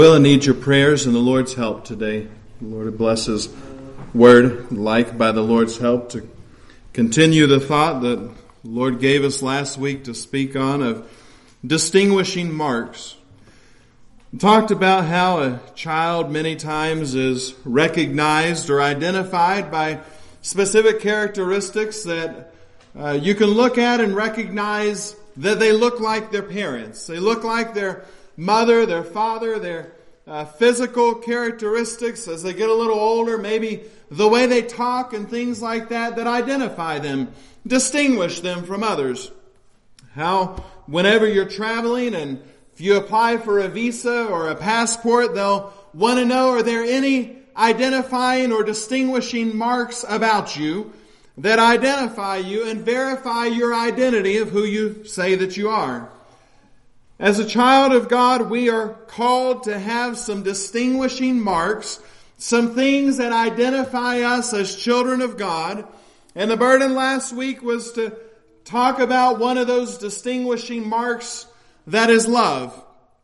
Will and need your prayers and the Lord's help today. The Lord bless His word, like by the Lord's help, to continue the thought that the Lord gave us last week to speak on of distinguishing marks. We talked about how a child many times is recognized or identified by specific characteristics that you can look at and recognize that they look like their parents. They look like their mother, their father, their physical characteristics as they get a little older, maybe the way they talk and things like that identify them, distinguish them from others. How whenever you're traveling and if you apply for a visa or a passport, they'll want to know, are there any identifying or distinguishing marks about you that identify you and verify your identity of who you say that you are? As a child of God, we are called to have some distinguishing marks, some things that identify us as children of God. And the burden last week was to talk about one of those distinguishing marks, that is love.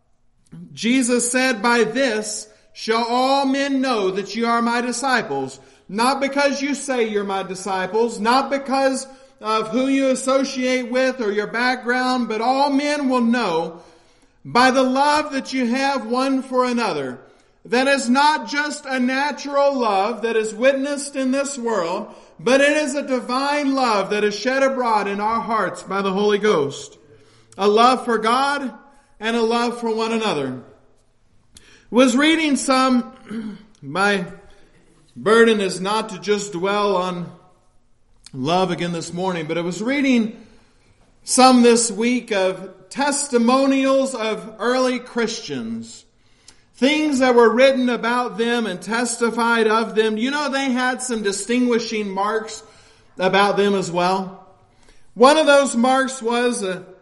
Jesus said, "By this shall all men know that you are my disciples." Not because you say you're my disciples, not because of who you associate with or your background, but all men will know by the love that you have one for another. That is not just a natural love that is witnessed in this world, but it is a divine love that is shed abroad in our hearts by the Holy Ghost. A love for God and a love for one another. Was reading some, my burden is not to just dwell on love again this morning, but I was reading some this week of testimonials of early Christians. Things that were written about them and testified of them. You know, they had some distinguishing marks about them as well. One of those marks was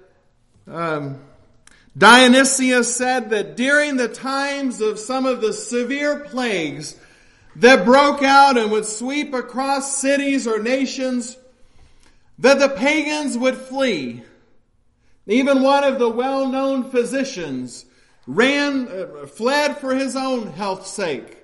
Dionysius said that during the times of some of the severe plagues that broke out and would sweep across cities or nations, that the pagans would flee. Even one of the well-known physicians fled for his own health's sake.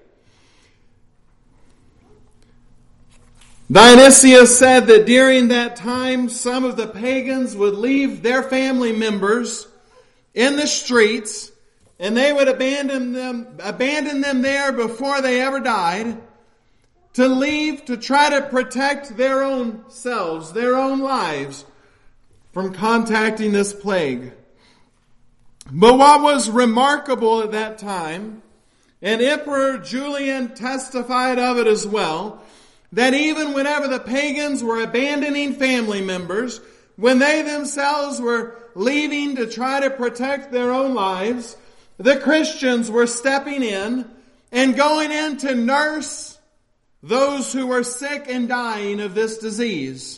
Dionysius said that during that time, some of the pagans would leave their family members in the streets, and they would abandon them there before they ever died, to leave to try to protect their own selves, their own lives, from contacting this plague. But what was remarkable at that time, and Emperor Julian testified of it as well, that even whenever the pagans were abandoning family members, when they themselves were leaving to try to protect their own lives, the Christians were stepping in and going in to nurse those who were sick and dying of this disease.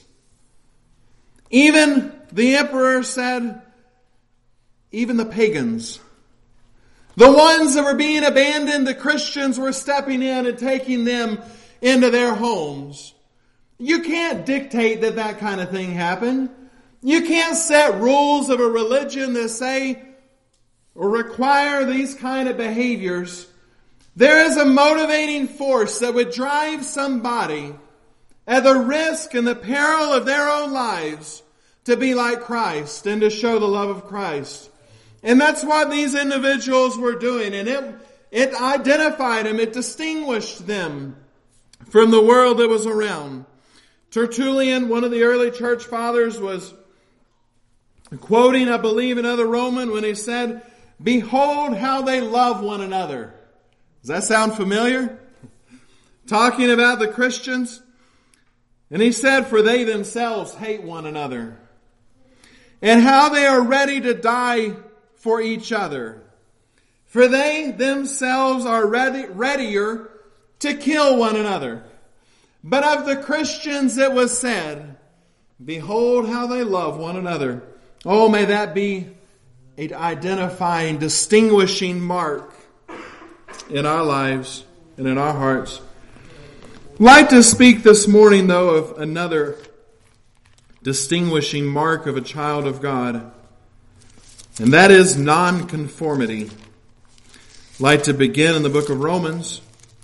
Even the emperor said, even the pagans, the ones that were being abandoned, the Christians were stepping in and taking them into their homes. You can't dictate that kind of thing happen. You can't set rules of a religion that say or require these kind of behaviors. There is a motivating force that would drive somebody at the risk and the peril of their own lives to be like Christ and to show the love of Christ. And that's what these individuals were doing. And it identified them, it distinguished them from the world that was around. Tertullian, one of the early church fathers, was quoting, I believe, another Roman when he said, "Behold how they love one another." Does that sound familiar? Talking about the Christians. And he said, "For they themselves hate one another. And how they are ready to die for each other. For they themselves are readier to kill one another. But of the Christians it was said, behold how they love one another." Oh, may that be an identifying, distinguishing mark in our lives and in our hearts. I'd like to speak this morning, though, of another distinguishing mark of a child of God, and that is nonconformity. I'd like to begin in the book of Romans.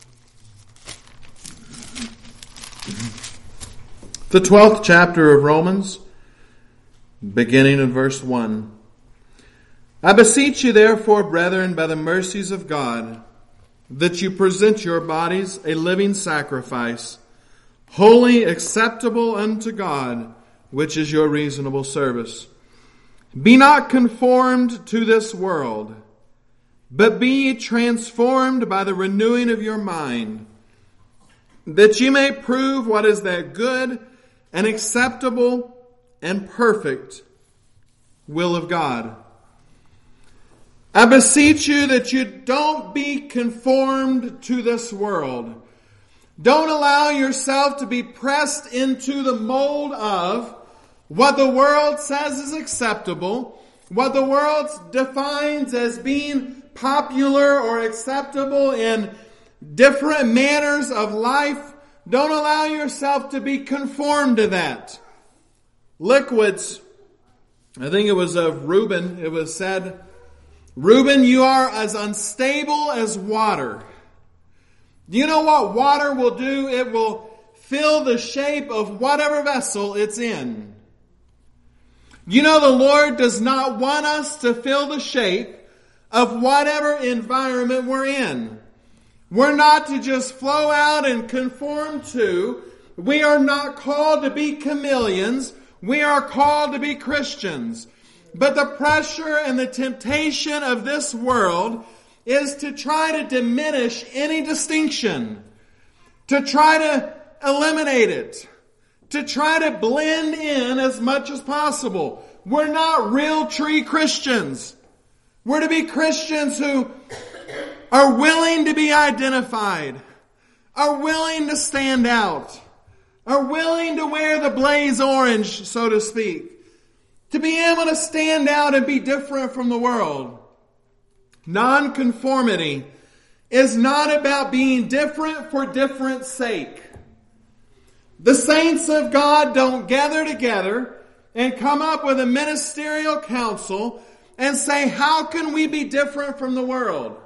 The 12th chapter of Romans, beginning in verse 1. I beseech you therefore, brethren, by the mercies of God, that you present your bodies a living sacrifice, holy, acceptable unto God, which is your reasonable service. Be not conformed to this world, but be ye transformed by the renewing of your mind, that ye may prove what is that good and acceptable and perfect will of God. I beseech you that you don't be conformed to this world. Don't allow yourself to be pressed into the mold of what the world says is acceptable, what the world defines as being popular or acceptable in different manners of life. Don't allow yourself to be conformed to that. Liquids, I think it was of Reuben, it was said, Reuben, you are as unstable as water. Do you know what water will do? It will fill the shape of whatever vessel it's in. You know the Lord does not want us to fill the shape of whatever environment we're in. We're not to just flow out and conform to. We are not called to be chameleons. We are called to be Christians. But the pressure and the temptation of this world is to try to diminish any distinction, to try to eliminate it, to try to blend in as much as possible. We're not real tree Christians. We're to be Christians who are willing to be identified, are willing to stand out, are willing to wear the blaze orange, so to speak, to be able to stand out and be different from the world. Nonconformity is not about being different for difference sake. The saints of God don't gather together and come up with a ministerial council and say, how can we be different from the world?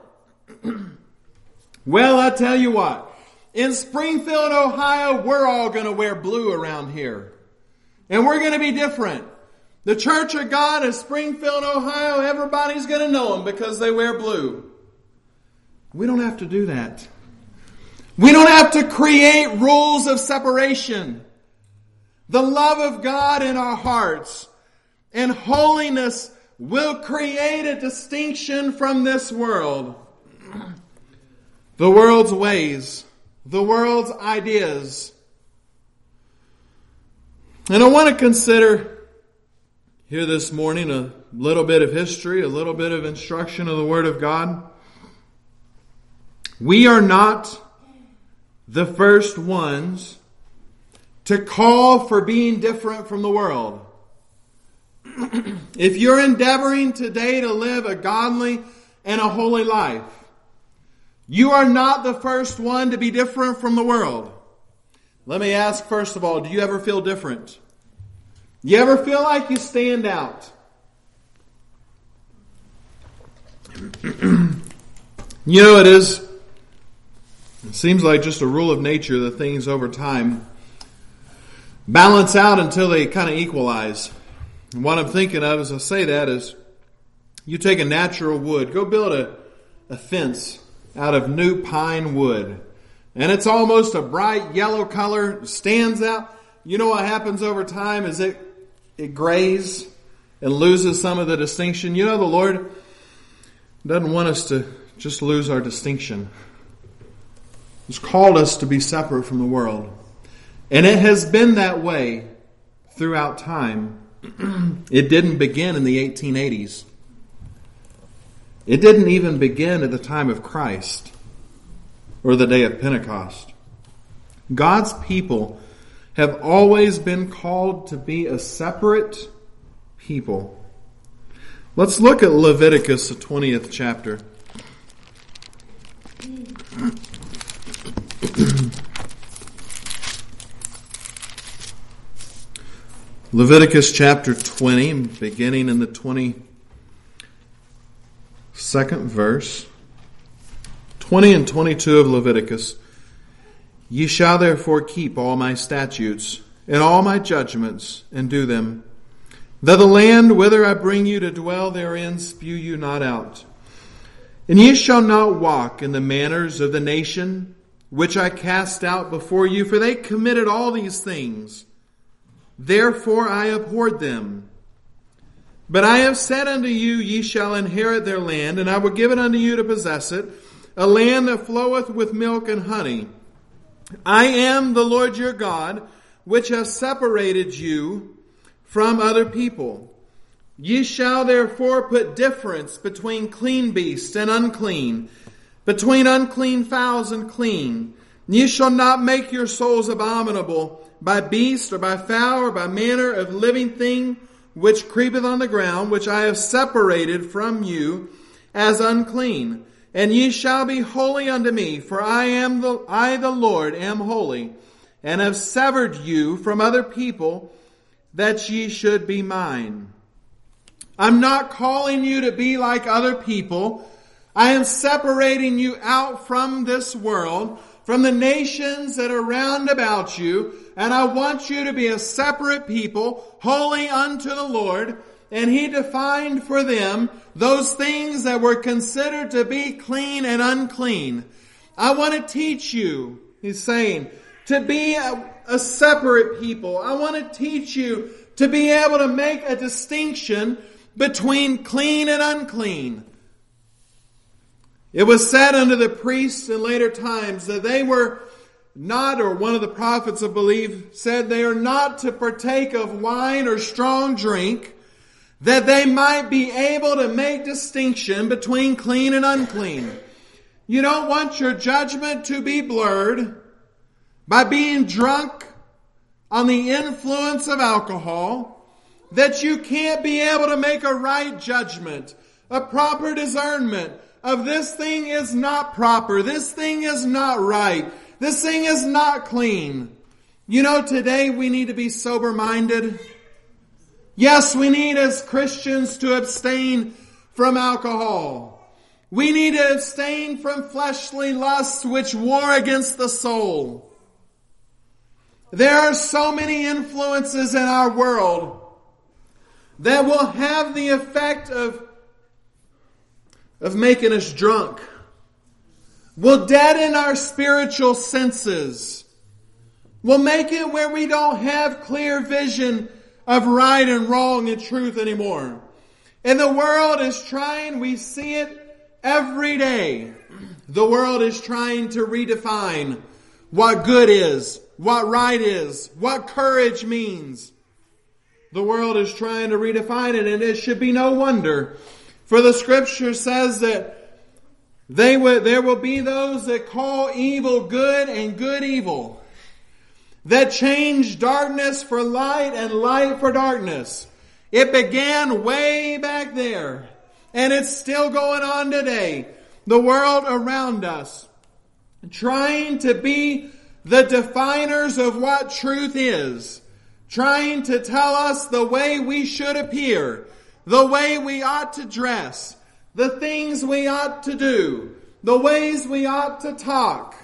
Well, I tell you what. In Springfield, Ohio, we're all going to wear blue around here. And we're going to be different. The Church of God in Springfield, Ohio, everybody's going to know them because they wear blue. We don't have to do that. We don't have to create rules of separation. The love of God in our hearts and holiness will create a distinction from this world. The world's ways, the world's ideas. And I want to consider here this morning a little bit of history, a little bit of instruction of the Word of God. We are not the first ones to call for being different from the world. If you're endeavoring today to live a godly and a holy life, you are not the first one to be different from the world. Let me ask first of all, do you ever feel different? You ever feel like you stand out? You know, it seems like just a rule of nature that things over time balance out until they kind of equalize. And what I'm thinking of as I say that is, you take a natural wood, go build a fence out of new pine wood, and it's almost a bright yellow color, stands out. You know what happens over time is it grays and loses some of the distinction. You know, the Lord doesn't want us to just lose our distinction. He's called us to be separate from the world. And it has been that way throughout time. It didn't begin in the 1880s. It didn't even begin at the time of Christ or the day of Pentecost. God's people have always been called to be a separate people. Let's look at Leviticus, the 20th chapter. Leviticus chapter 20, beginning in the 22nd verse. 20 and 22 of Leviticus. Ye shall therefore keep all my statutes and all my judgments, and do them, that the land whither I bring you to dwell therein spew you not out. And ye shall not walk in the manners of the nation which I cast out before you, for they committed all these things. Therefore I abhorred them. But I have said unto you, ye shall inherit their land, and I will give it unto you to possess it, a land that floweth with milk and honey. I am the Lord your God, which has separated you from other people. Ye shall therefore put difference between clean beasts and unclean, between unclean fowls and clean. Ye shall not make your souls abominable by beast or by fowl or by manner of living thing which creepeth on the ground, which I have separated from you as unclean. And ye shall be holy unto me, for I the Lord am holy, and have severed you from other people, that ye should be mine. I'm not calling you to be like other people. I am separating you out from this world, from the nations that are round about you, and I want you to be a separate people, holy unto the Lord. And He defined for them those things that were considered to be clean and unclean. I want to teach you, He's saying, to be a separate people. I want to teach you to be able to make a distinction between clean and unclean. It was said unto the priests in later times that they were not, or one of the prophets of belief said, they are not to partake of wine or strong drink, that they might be able to make distinction between clean and unclean. You don't want your judgment to be blurred by being drunk on the influence of alcohol, that you can't be able to make a right judgment, a proper discernment of this thing is not proper, this thing is not right, this thing is not clean. You know, today we need to be sober-minded. Yes, we need as Christians to abstain from alcohol. We need to abstain from fleshly lusts which war against the soul. There are so many influences in our world that will have the effect of making us drunk, will deaden our spiritual senses, will make it where we don't have clear vision of right and wrong and truth anymore. And the world is trying, we see it every day. The world is trying to redefine what good is, what right is, what courage means. The world is trying to redefine it, and it should be no wonder. For the Scripture says that there will be those that call evil good and good evil, that change darkness for light and light for darkness. It began way back there, and it's still going on today. The world around us trying to be the definers of what truth is, trying to tell us the way we should appear, the way we ought to dress, the things we ought to do, the ways we ought to talk.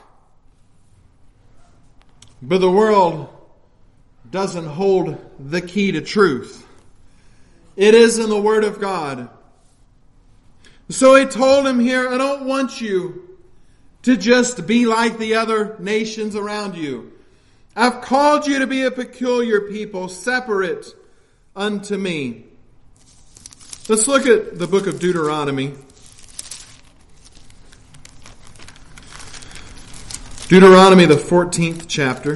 But the world doesn't hold the key to truth. It is in the Word of God. So He told him here, I don't want you to just be like the other nations around you. I've called you to be a peculiar people, separate unto me. Let's look at the book of Deuteronomy. Deuteronomy, the 14th chapter.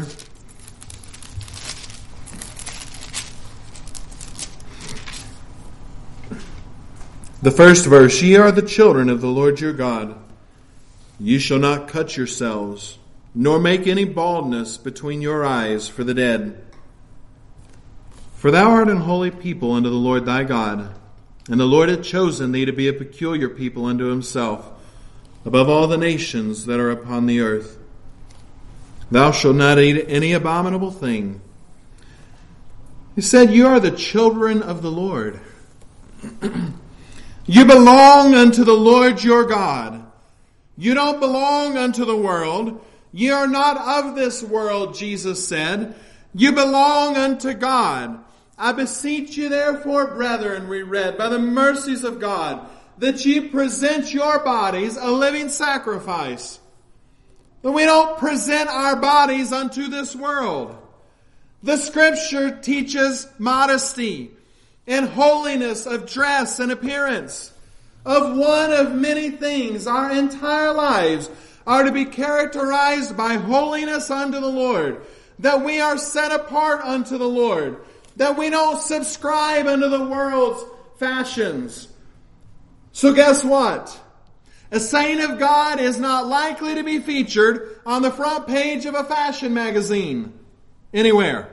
The first verse, ye are the children of the Lord your God. Ye shall not cut yourselves, nor make any baldness between your eyes for the dead. For thou art an holy people unto the Lord thy God, and the Lord hath chosen thee to be a peculiar people unto Himself, above all the nations that are upon the earth. Thou shalt not eat any abominable thing. He said, you are the children of the Lord. You belong unto the Lord your God. You don't belong unto the world. Ye are not of this world, Jesus said. You belong unto God. I beseech you therefore, brethren, we read, by the mercies of God, that ye present your bodies a living sacrifice. But we don't present our bodies unto this world. The Scripture teaches modesty and holiness of dress and appearance. Of one of many things, our entire lives are to be characterized by holiness unto the Lord. That we are set apart unto the Lord. That we don't subscribe unto the world's fashions. So guess what? A saint of God is not likely to be featured on the front page of a fashion magazine anywhere.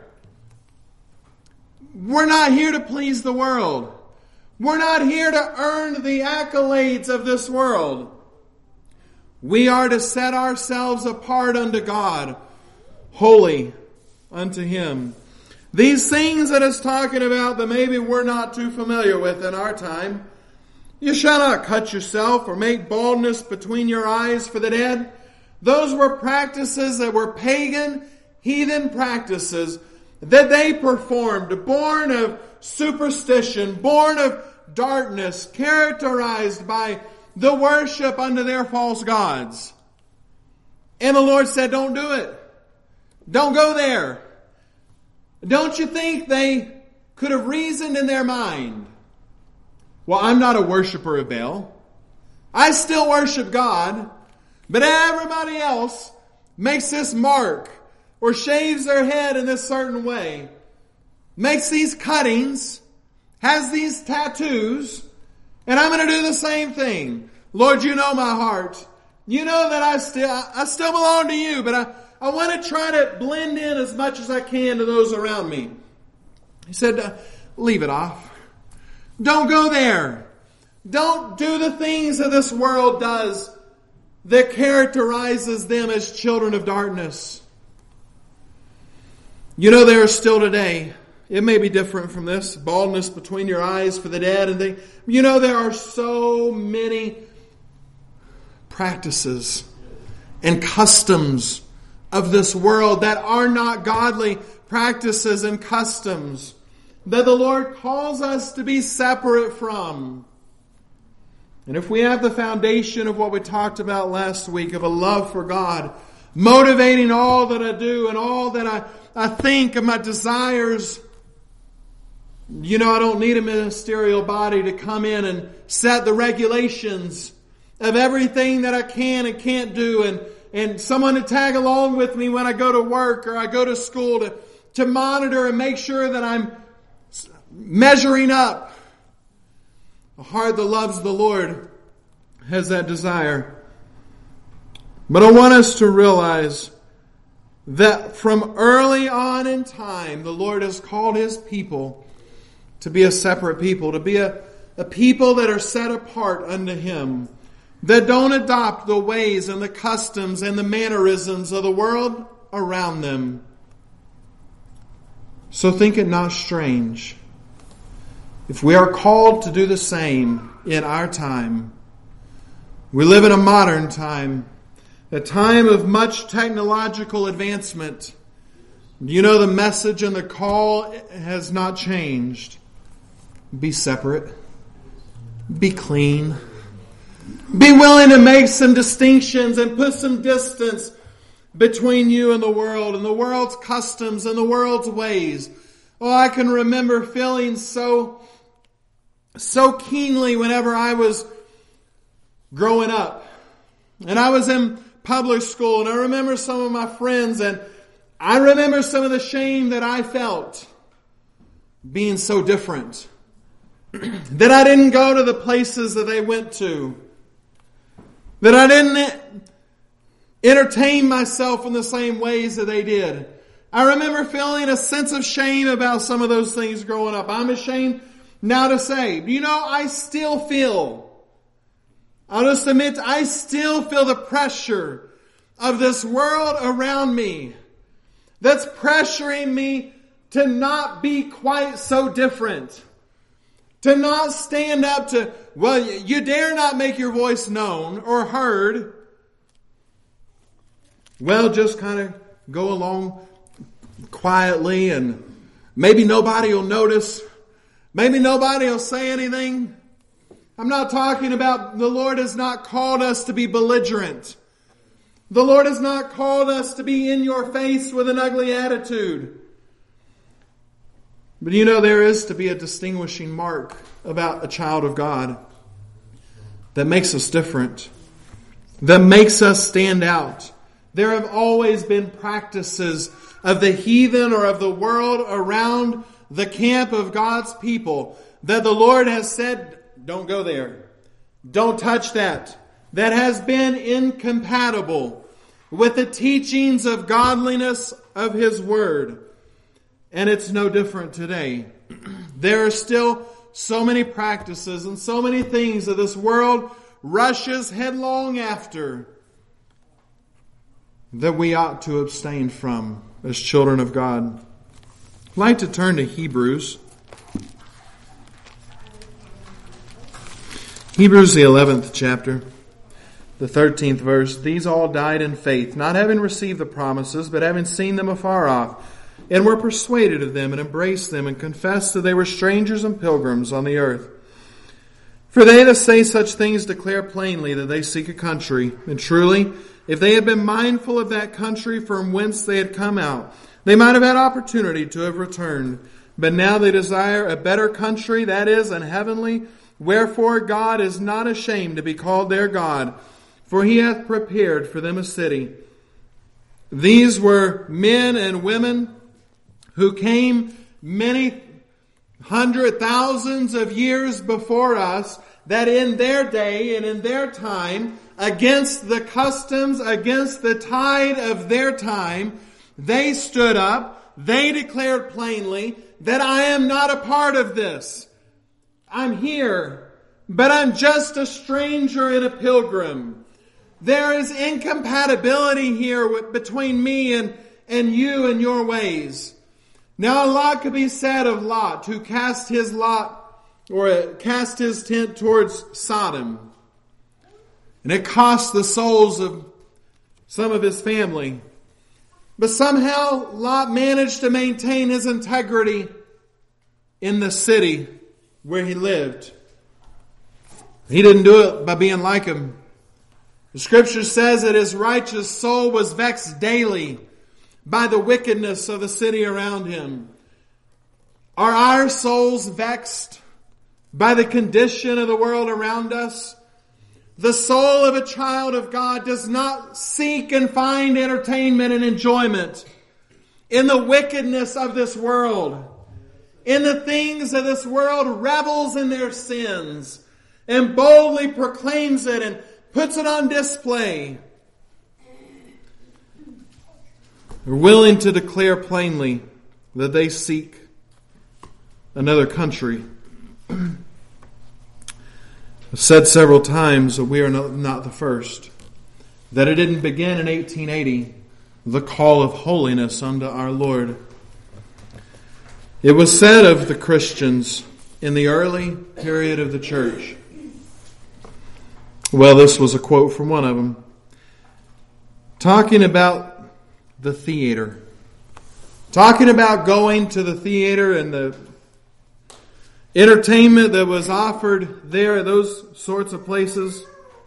We're not here to please the world. We're not here to earn the accolades of this world. We are to set ourselves apart unto God, holy unto Him. These things that it's talking about that maybe we're not too familiar with in our time. You shall not cut yourself or make baldness between your eyes for the dead. Those were practices that were pagan, heathen practices that they performed, born of superstition, born of darkness, characterized by the worship unto their false gods. And the Lord said, don't do it. Don't go there. Don't you think they could have reasoned in their mind, well, I'm not a worshiper of Baal. I still worship God, but everybody else makes this mark or shaves their head in this certain way, makes these cuttings, has these tattoos, and I'm going to do the same thing. Lord, you know my heart. You know that I still belong to you, but I want to try to blend in as much as I can to those around me. He said, leave it off. Don't go there. Don't do the things that this world does that characterizes them as children of darkness. You know, there are still today, it may be different from this, baldness between your eyes for the dead and things. You know, there are so many practices and customs of this world that are not godly practices and customs that the Lord calls us to be separate from. And if we have the foundation of what we talked about last week, of a love for God, motivating all that I do and all that I think of my desires, you know, I don't need a ministerial body to come in and set the regulations of everything that I can and can't do, and someone to tag along with me when I go to work or I go to school to monitor and make sure that I'm measuring up. A heart that loves the Lord has that desire. But I want us to realize that from early on in time, the Lord has called His people to be a separate people, to be a people that are set apart unto Him, that don't adopt the ways and the customs and the mannerisms of the world around them. So think it not strange if we are called to do the same in our time. We live in a modern time, a time of much technological advancement. You know, the message and the call has not changed. Be separate. Be clean. Be willing to make some distinctions and put some distance between you and the world's customs and the world's ways. Oh, I can remember feeling so keenly whenever I was growing up. And I was in public school, and I remember some of my friends, and I remember some of the shame that I felt being so different. That I didn't go to the places that they went to. That I didn't entertain myself in the same ways that they did. I remember feeling a sense of shame about some of those things growing up. I'm ashamed now to say, you know, I still feel, I'll just admit, I still feel the pressure of this world around me that's pressuring me to not be quite so different. To not stand up to, well, you dare not make your voice known or heard well, just kind of go along quietly and maybe nobody will notice. Maybe nobody will say anything. I'm not talking about, the Lord has not called us to be belligerent. The Lord has not called us to be in your face with an ugly attitude. But there is to be a distinguishing mark about a child of God that makes us different, that makes us stand out. There have always been practices of the heathen or of the world around the camp of God's people that the Lord has said, don't go there. Don't touch that. That has been incompatible with the teachings of godliness of His Word. And it's no different today. There are still so many practices and so many things that this world rushes headlong after that we ought to abstain from as children of God. I'd like to turn to Hebrews. Hebrews, the 11th chapter, the 13th verse. These all died in faith, not having received the promises, but having seen them afar off, and were persuaded of them, and embraced them, and confessed that they were strangers and pilgrims on the earth. For they that say such things declare plainly that they seek a country. And truly, if they had been mindful of that country from whence they had come out, they might have had opportunity to have returned. But now they desire a better country, that is, an heavenly. Wherefore God is not ashamed to be called their God, for He hath prepared for them a city. These were men and women who came many hundred thousands of years before us, that in their day and in their time, against the customs, against the tide of their time, they stood up, they declared plainly that I am not a part of this. I'm here, but I'm just a stranger and a pilgrim. There is incompatibility here between me and you and your ways. Now a lot could be said of Lot, who cast his tent towards Sodom. And it cost the souls of some of his family. But somehow Lot managed to maintain his integrity in the city where he lived. He didn't do it by being like him. The Scripture says that his righteous soul was vexed daily by the wickedness of the city around him. Are our souls vexed by the condition of the world around us? The soul of a child of God does not seek and find entertainment and enjoyment in the wickedness of this world. In the things of this world, revels in their sins and boldly proclaims it and puts it on display. They're willing to declare plainly that they seek another country. I've said several times that we are not the first. That it didn't begin in 1880, the call of holiness unto our Lord. It was said of the Christians in the early period of the church. Well, this was a quote from one of them. Talking about the theater. Talking about going to the theater and the entertainment that was offered there at those sorts of places.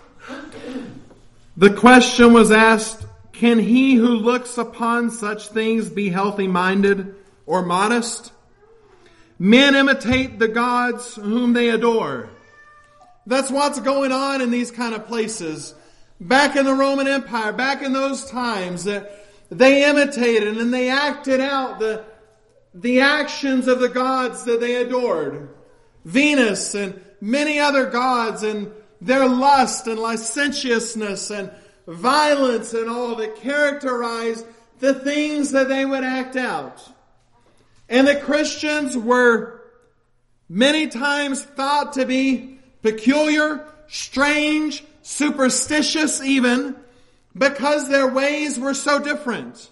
The question was asked, can he who looks upon such things be healthy-minded or modest? Men imitate the gods whom they adore. That's what's going on in these kind of places. Back in the Roman Empire, back in those times, that they imitated and they acted out the actions of the gods that they adored. Venus and many other gods, and their lust and licentiousness and violence and all that characterized the things that they would act out. And the Christians were many times thought to be peculiar, strange, superstitious even, because their ways were so different.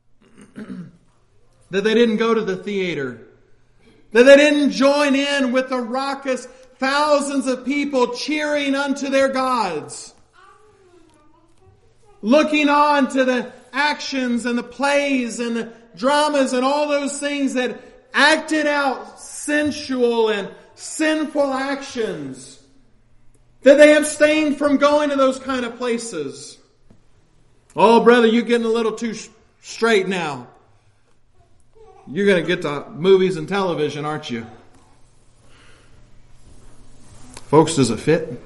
That they didn't go to the theater. That they didn't join in with the raucous thousands of people cheering unto their gods. Looking on to the actions and the plays and the dramas and all those things that acted out sensual and sinful actions, that they abstained from going to those kind of places. Oh, brother, you're getting a little too straight now. You're going to get to movies and television, aren't you? Folks, does it fit?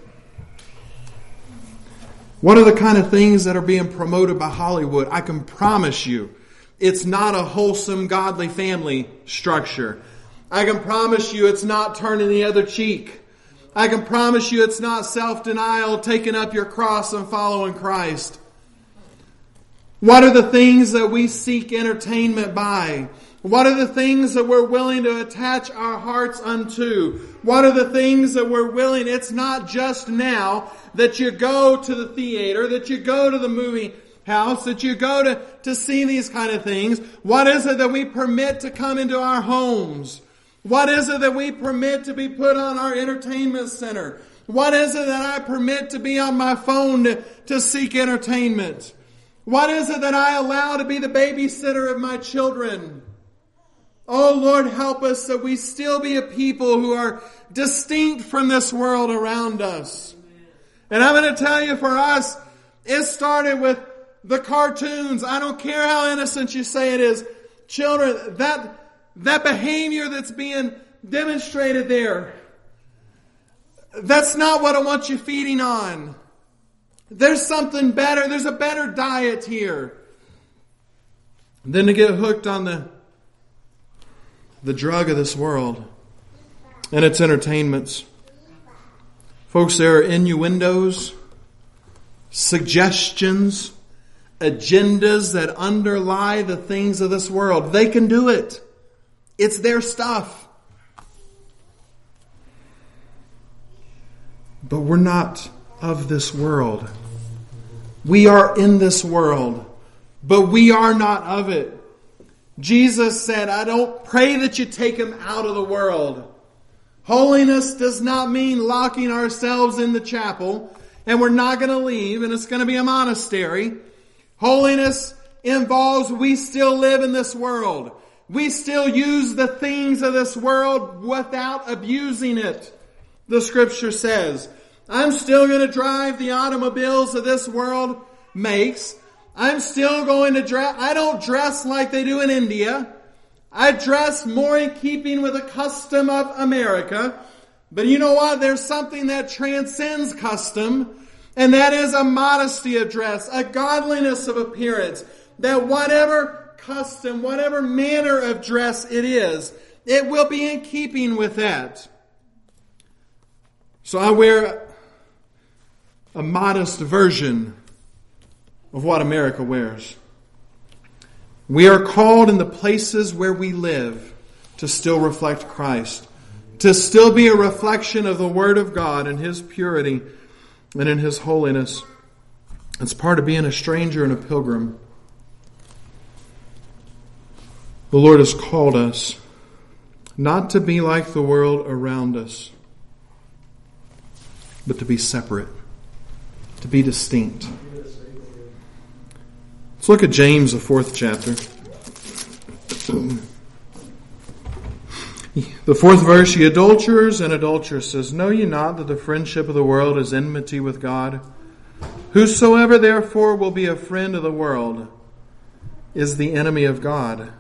What are the kind of things that are being promoted by Hollywood? I can promise you, it's not a wholesome, godly family structure. I can promise you it's not turning the other cheek. I can promise you it's not self-denial, taking up your cross and following Christ. What are the things that we seek entertainment by? What are the things that we're willing to attach our hearts unto? What are the things that we're willing? It's not just now that you go to the theater, that you go to the movie house, that you go to see these kind of things. What is it that we permit to come into our homes? What is it that we permit to be put on our entertainment center? What is it that I permit to be on my phone to seek entertainment? What is it that I allow to be the babysitter of my children? Oh, Lord, help us that we still be a people who are distinct from this world around us. And I'm going to tell you, for us, it started with the cartoons. I don't care how innocent you say it is. Children, that behavior that's being demonstrated there, that's not what I want you feeding on. There's something better. There's a better diet here than to get hooked on the drug of this world and its entertainments. Folks, there are innuendos, suggestions, agendas that underlie the things of this world. They can do it. It's their stuff. But we're not of this world. We are in this world, but we are not of it. Jesus said, I don't pray that you take them out of the world. Holiness does not mean locking ourselves in the chapel and we're not going to leave and it's going to be a monastery. Holiness involves we still live in this world. We still use the things of this world without abusing it. The scripture says, I'm still going to drive the automobiles that this world makes. I'm still going to dress. I don't dress like they do in India. I dress more in keeping with the custom of America. But you know what? There's something that transcends custom, and that is a modesty of dress, a godliness of appearance. That whatever custom, whatever manner of dress it is, it will be in keeping with that. So I wear a modest version of what America wears. We are called in the places where we live to still reflect Christ, to still be a reflection of the Word of God in His purity and in His holiness. It's part of being a stranger and a pilgrim. The Lord has called us not to be like the world around us, but to be separate, to be distinct. Let's look at James, the 4th chapter. The 4th verse, ye adulterers and adulteresses, know ye not that the friendship of the world is enmity with God? Whosoever therefore will be a friend of the world is the enemy of God.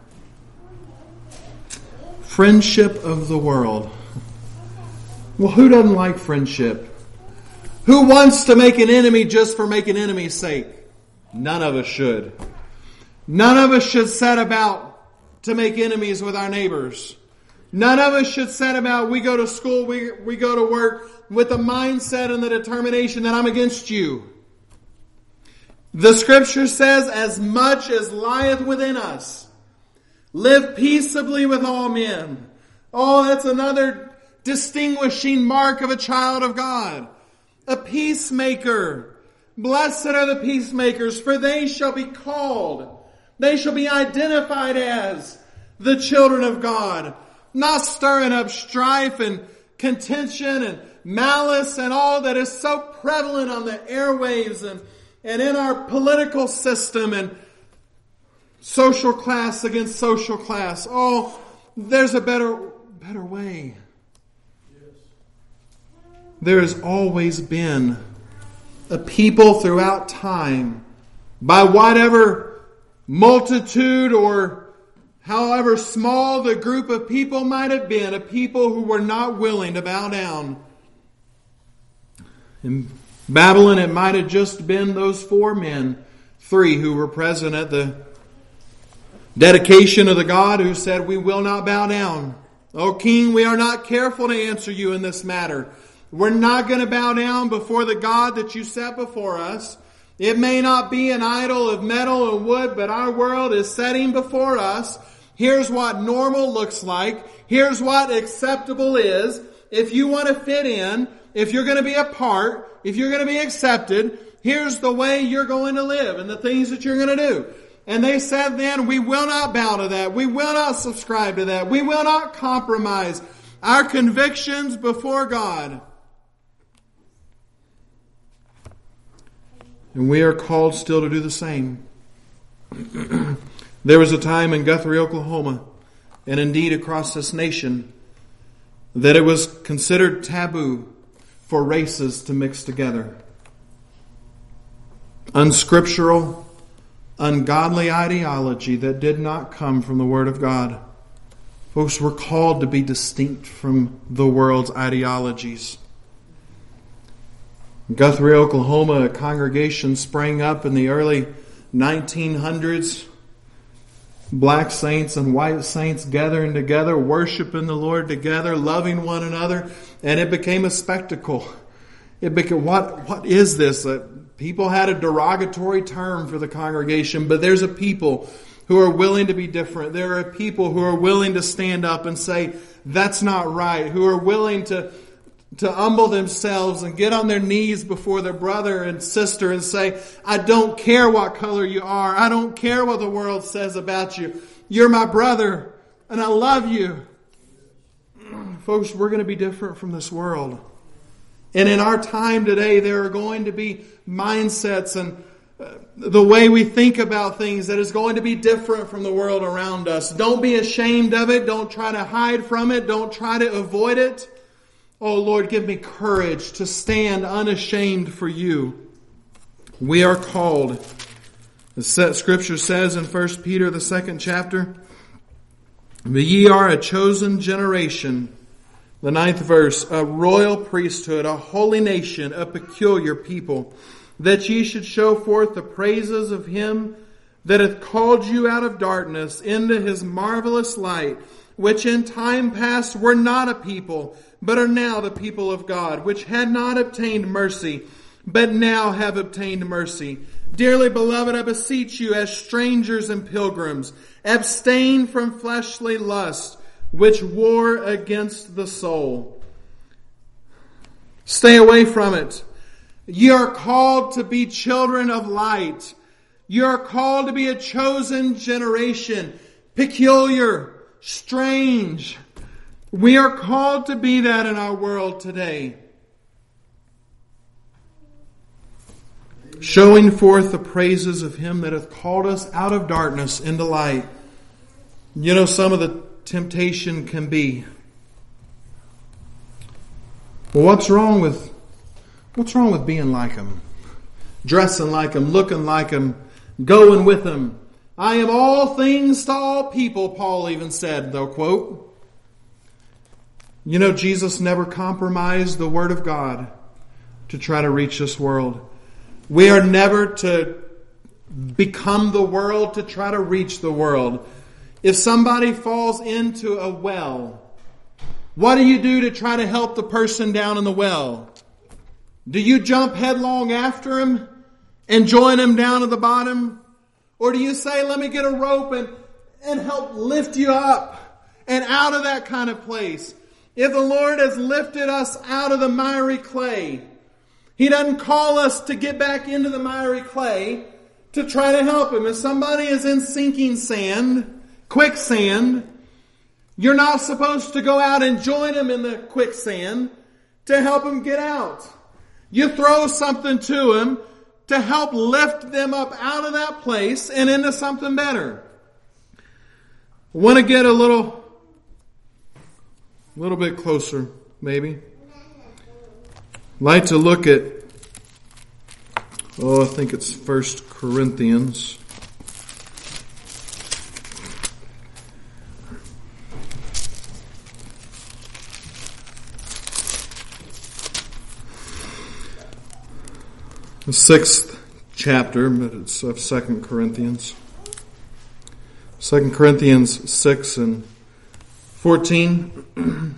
Friendship of the world. Well, who doesn't like friendship? Who wants to make an enemy just for making enemies' sake? None of us should. None of us should set about to make enemies with our neighbors. None of us should set about, we go to school, we go to work with the mindset and the determination that I'm against you. The scripture says, as much as lieth within us, live peaceably with all men. Oh, that's another distinguishing mark of a child of God. A peacemaker. Blessed are the peacemakers, for they shall be called. They shall be identified as the children of God. Not stirring up strife and contention and malice and all that is so prevalent on the airwaves and in our political system and social class against social class. Oh, there's a better way. There has always been a people throughout time, by whatever multitude or however small the group of people might have been, a people who were not willing to bow down. In Babylon, it might have just been those 4 men, 3 who were present at the dedication of the God, who said, "We will not bow down. O King, we are not careful to answer you in this matter. We're not going to bow down before the God that you set before us. It may not be an idol of metal and wood, but our world is setting before us. Here's what normal looks like. Here's what acceptable is. If you want to fit in, if you're going to be a part, if you're going to be accepted, here's the way you're going to live and the things that you're going to do." And they said then, "We will not bow to that. We will not subscribe to that. We will not compromise our convictions before God." And we are called still to do the same. There was a time in Guthrie, Oklahoma, and indeed across this nation, that it was considered taboo for races to mix together. Unscriptural, ungodly ideology that did not come from the Word of God. Folks, we're called to be distinct from the world's ideologies. In Guthrie, Oklahoma, a congregation sprang up in the early 1900s. Black saints and white saints gathering together, worshiping the Lord together, loving one another, and it became a spectacle. It became, what is this? People had a derogatory term for the congregation, but there's a people who are willing to be different. There are people who are willing to stand up and say, "That's not right," who are willing to humble themselves and get on their knees before their brother and sister and say, "I don't care what color you are. I don't care what the world says about you. You're my brother and I love you." Folks, we're going to be different from this world. And in our time today, there are going to be mindsets and the way we think about things that is going to be different from the world around us. Don't be ashamed of it. Don't try to hide from it. Don't try to avoid it. Oh Lord, give me courage to stand unashamed for you. We are called. The Scripture says in 1 Peter, the 2nd chapter, "But ye are a chosen generation," the 9th verse, "a royal priesthood, a holy nation, a peculiar people, that ye should show forth the praises of him that hath called you out of darkness into his marvelous light, which in time past were not a people, but are now the people of God, which had not obtained mercy, but now have obtained mercy. Dearly beloved, I beseech you, as strangers and pilgrims, abstain from fleshly lust, which war against the soul." Stay away from it. You are called to be children of light. You are called to be a chosen generation, peculiar, strange. We are called to be that in our world today. Showing forth the praises of him that hath called us out of darkness into light. You know, some of the temptation can be, well, what's wrong with being like him? Dressing like him, looking like him, going with him. "I am all things to all people," Paul even said, though, quote. You know, Jesus never compromised the Word of God to try to reach this world. We are never to become the world to try to reach the world. If somebody falls into a well, what do you do to try to help the person down in the well? Do you jump headlong after him and join him down at the bottom? Or do you say, "Let me get a rope and help lift you up and out of that kind of place"? If the Lord has lifted us out of the miry clay, He doesn't call us to get back into the miry clay to try to help him. If somebody is in sinking sand, quicksand, you're not supposed to go out and join him in the quicksand to help him get out. You throw something to him to help lift them up out of that place and into something better. I want to get a little bit closer, maybe. I'd like to look at, I think it's 1 Corinthians. The 6th chapter, but it's of 2 Corinthians. 2 Corinthians 6 and 14.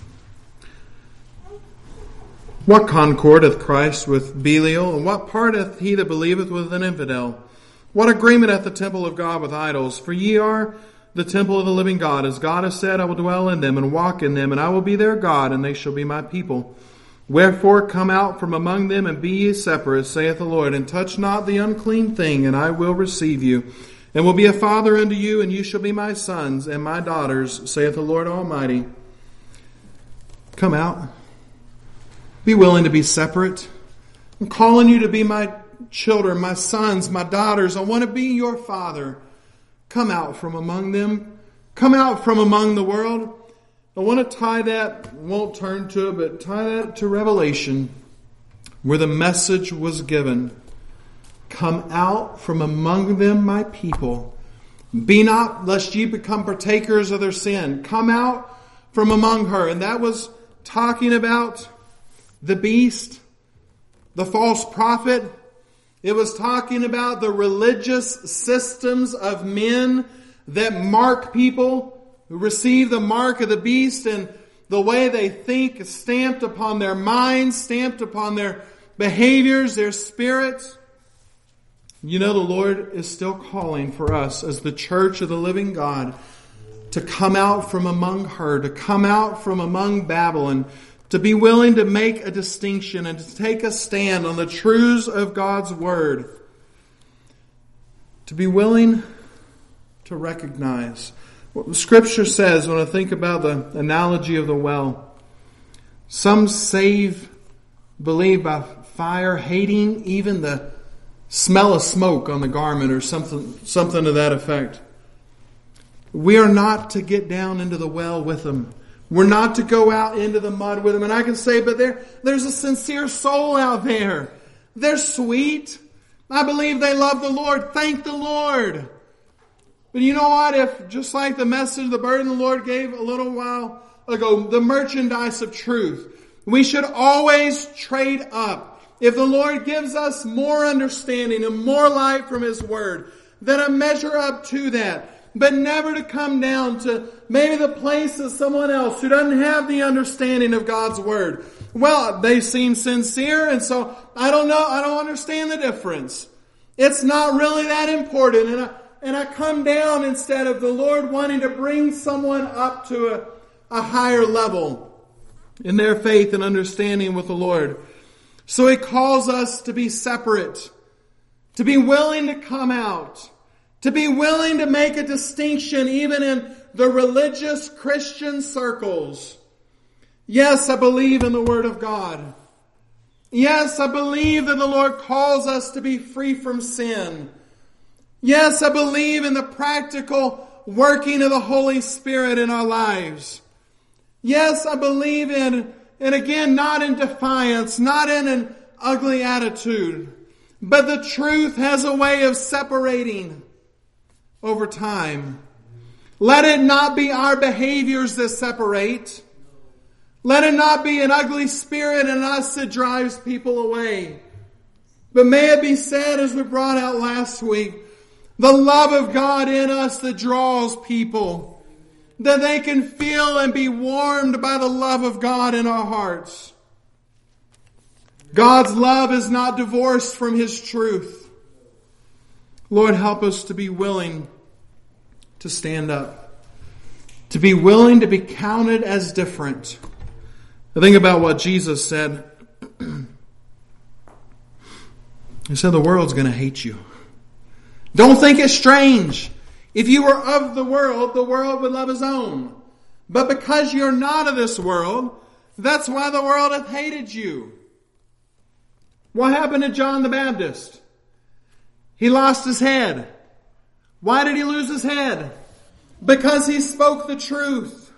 What concord hath Christ with Belial? And what part hath he that believeth with an infidel? What agreement hath the temple of God with idols? For ye are the temple of the living God. As God hath said, I will dwell in them and walk in them, and I will be their God, and they shall be my people. Wherefore come out from among them, and be ye separate, saith the Lord, and touch not the unclean thing, and I will receive you, and will be a father unto you, and you shall be my sons and my daughters, saith the Lord Almighty. Come out. Be willing to be separate. I'm calling you to be my children, my sons, my daughters. I want to be your father. Come out from among them. Come out from among the world. I want to tie that, won't turn to it, but tie that to Revelation, where the message was given. Come out from among them, my people. Be not, lest ye become partakers of their sin. Come out from among her. And that was talking about the beast, the false prophet. It was talking about the religious systems of men that mark people, who receive the mark of the beast, and the way they think is stamped upon their minds, stamped upon their behaviors, their spirits. You know, the Lord is still calling for us as the church of the living God to come out from among her, to come out from among Babylon, to be willing to make a distinction and to take a stand on the truths of God's Word. To be willing to recognize what the Scripture says when I think about the analogy of the well. Some believe by fire, hating even the smell of smoke on the garment or something to that effect. We are not to get down into the well with them. We're not to go out into the mud with them. And I can say, but there's a sincere soul out there. They're sweet. I believe they love the Lord. Thank the Lord. But you know what? If, just like the message, the burden the Lord gave a little while ago, the merchandise of truth, we should always trade up. If the Lord gives us more understanding and more light from His Word, then I measure up to that. But never to come down to maybe the place of someone else who doesn't have the understanding of God's Word. Well, they seem sincere, and so I don't know, I don't understand the difference. It's not really that important. And I come down instead of the Lord wanting to bring someone up to a higher level in their faith and understanding with the Lord. So He calls us to be separate, to be willing to come out, to be willing to make a distinction even in the religious Christian circles. Yes, I believe in the Word of God. Yes, I believe that the Lord calls us to be free from sin. Yes, I believe in the practical working of the Holy Spirit in our lives. Yes, I believe in, and again, not in defiance, not in an ugly attitude, but the truth has a way of separating over time. Let it not be our behaviors that separate. Let it not be an ugly spirit in us that drives people away. But may it be said, as we brought out last week, the love of God in us that draws people, that they can feel and be warmed by the love of God in our hearts. God's love is not divorced from His truth. Lord, help us to be willing to stand up, to be willing to be counted as different. I think about what Jesus said. He said, the world's going to hate you. Don't think it's strange. If you were of the world would love his own. But because you're not of this world, that's why the world hath hated you. What happened to John the Baptist? He lost his head. Why did he lose his head? because he spoke the truth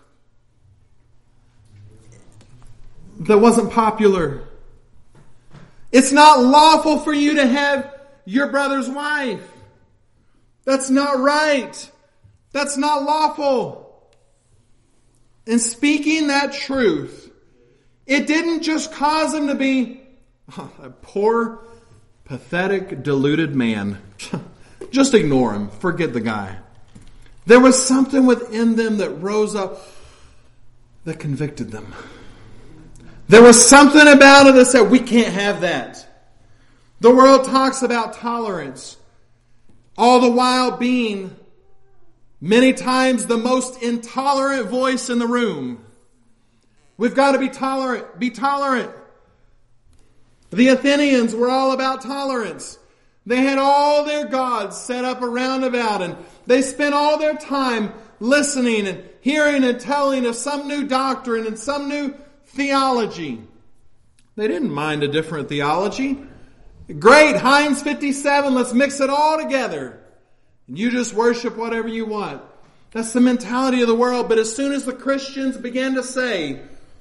that wasn't popular. It's not lawful for you to have your brother's wife. That's not right. That's not lawful. And speaking that truth, it didn't just cause him to be a poor, pathetic, deluded man. Just ignore him. Forget the guy. There was something within them that rose up that convicted them. There was something about it that said, we can't have that. The world talks about tolerance, all the while being many times the most intolerant voice in the room. We've got to be tolerant. Be tolerant. The Athenians were all about tolerance. They had all their gods set up around about, and they spent all their time listening and hearing and telling of some new doctrine and some new theology. They didn't mind a different theology. Great, Heinz 57, let's mix it all together. And you just worship whatever you want. That's the mentality of the world. But as soon as the Christians began to say,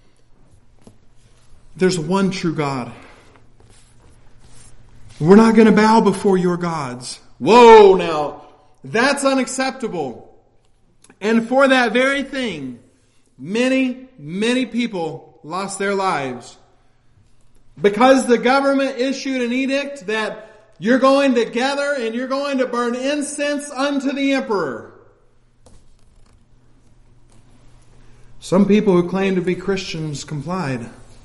there's one true God, we're not going to bow before your gods. Whoa, now, that's unacceptable. And for that very thing, many, many people lost their lives. Because the government issued an edict that you're going to gather and you're going to burn incense unto the emperor. Some people who claimed to be Christians complied.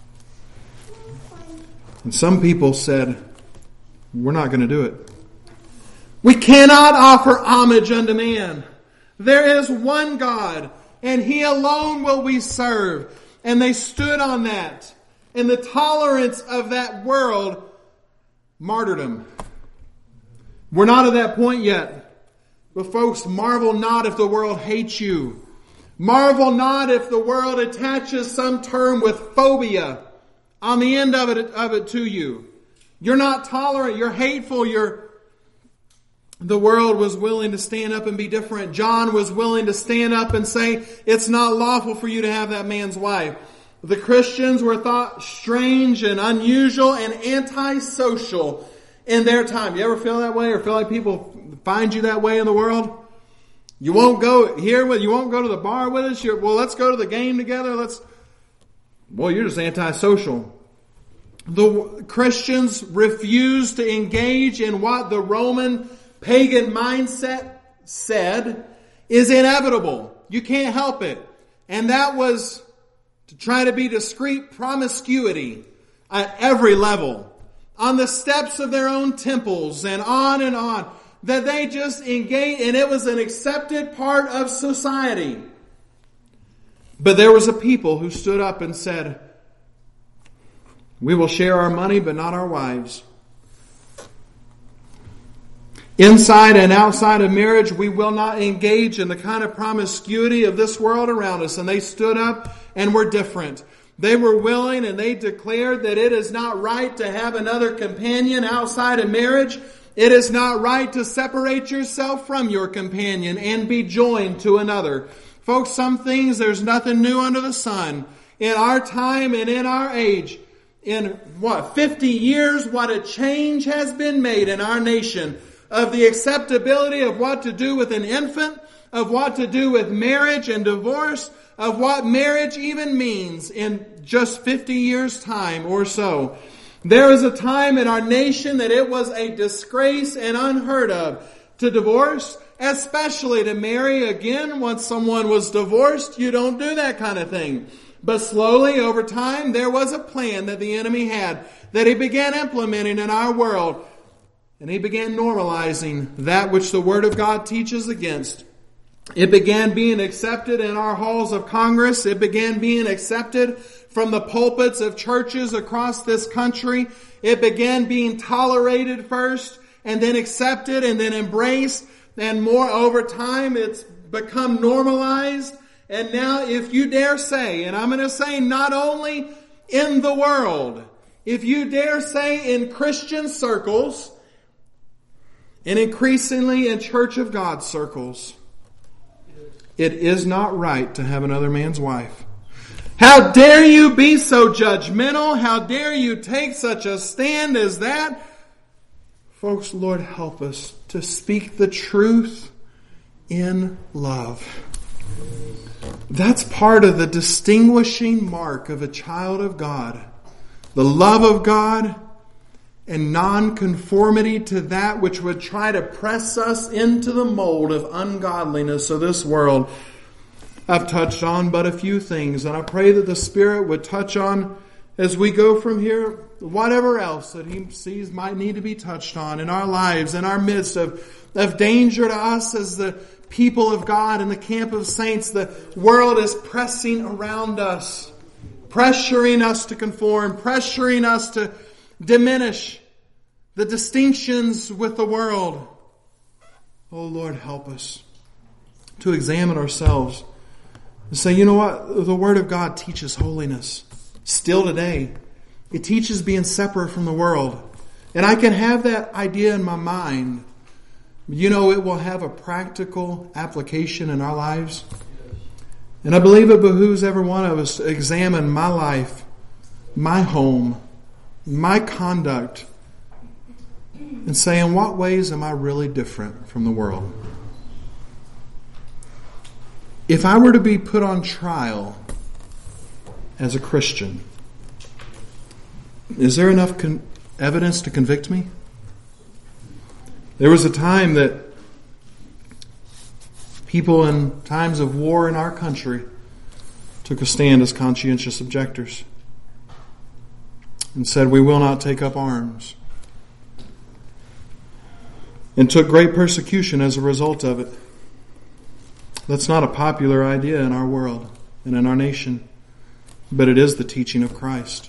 And some people said, we're not going to do it. We cannot offer homage unto man. There is one God, and He alone will we serve. And they stood on that. And the tolerance of that world martyred them. We're not at that point yet. But folks, marvel not if the world hates you. Marvel not if the world attaches some term with phobia on the end of it to you. You're not tolerant. You're hateful. The world was willing to stand up and be different. John was willing to stand up and say, it's not lawful for you to have that man's wife. The Christians were thought strange and unusual and antisocial in their time. You ever feel that way or feel like people find you that way in the world? You won't go here with, you won't go to the bar with us. Well, let's go to the game together. You're just antisocial. The Christians refused to engage in what the Roman pagan mindset said is inevitable. You can't help it. And that was to try to be discreet promiscuity at every level. On the steps of their own temples and on. That they just engaged, and it was an accepted part of society. But there was a people who stood up and said, we will share our money, but not our wives. Inside and outside of marriage, we will not engage in the kind of promiscuity of this world around us. And they stood up and were different. They were willing and they declared that it is not right to have another companion outside of marriage. It is not right to separate yourself from your companion and be joined to another. Folks, some things, there's nothing new under the sun. In our time and in our age, in 50 years, what a change has been made in our nation of the acceptability of what to do with an infant, of what to do with marriage and divorce, of what marriage even means in just 50 years' time or so. There was a time in our nation that it was a disgrace and unheard of to divorce, especially to marry again once someone was divorced. You don't do that kind of thing. But slowly over time, there was a plan that the enemy had that he began implementing in our world. And he began normalizing that which the Word of God teaches against. It began being accepted in our halls of Congress. It began being accepted from the pulpits of churches across this country. It began being tolerated first and then accepted and then embraced. And more over time, it's become normalized. And now if you dare say, and I'm going to say not only in the world, if you dare say in Christian circles, and increasingly in Church of God circles, it is not right to have another man's wife. How dare you be so judgmental? How dare you take such a stand as that? Folks, Lord, help us to speak the truth in love. That's part of the distinguishing mark of a child of God. The love of God and non-conformity to that which would try to press us into the mold of ungodliness of this world. I've touched on but a few things, and I pray that the Spirit would touch on, as we go from here, whatever else that He sees might need to be touched on in our lives, in our midst of danger to us as the people of God in the camp of saints. The world is pressing around us, pressuring us to conform, pressuring us to diminish the distinctions with the world. Oh Lord, help us to examine ourselves and say, you know what? The Word of God teaches holiness. Still today, it teaches being separate from the world. And I can have that idea in my mind. You know, it will have a practical application in our lives. And I believe it behooves every one of us to examine my life, my home, my conduct, and say, in what ways am I really different from the world? If I were to be put on trial as a Christian, is there enough evidence to convict me? There was a time that people in times of war in our country took a stand as conscientious objectors and said, we will not take up arms, and took great persecution as a result of it. That's not a popular idea in our world and in our nation, but it is the teaching of Christ.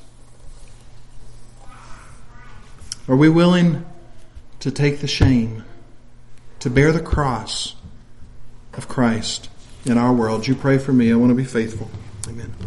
Are we willing to take the shame, to bear the cross of Christ in our world? You pray for me. I want to be faithful. Amen.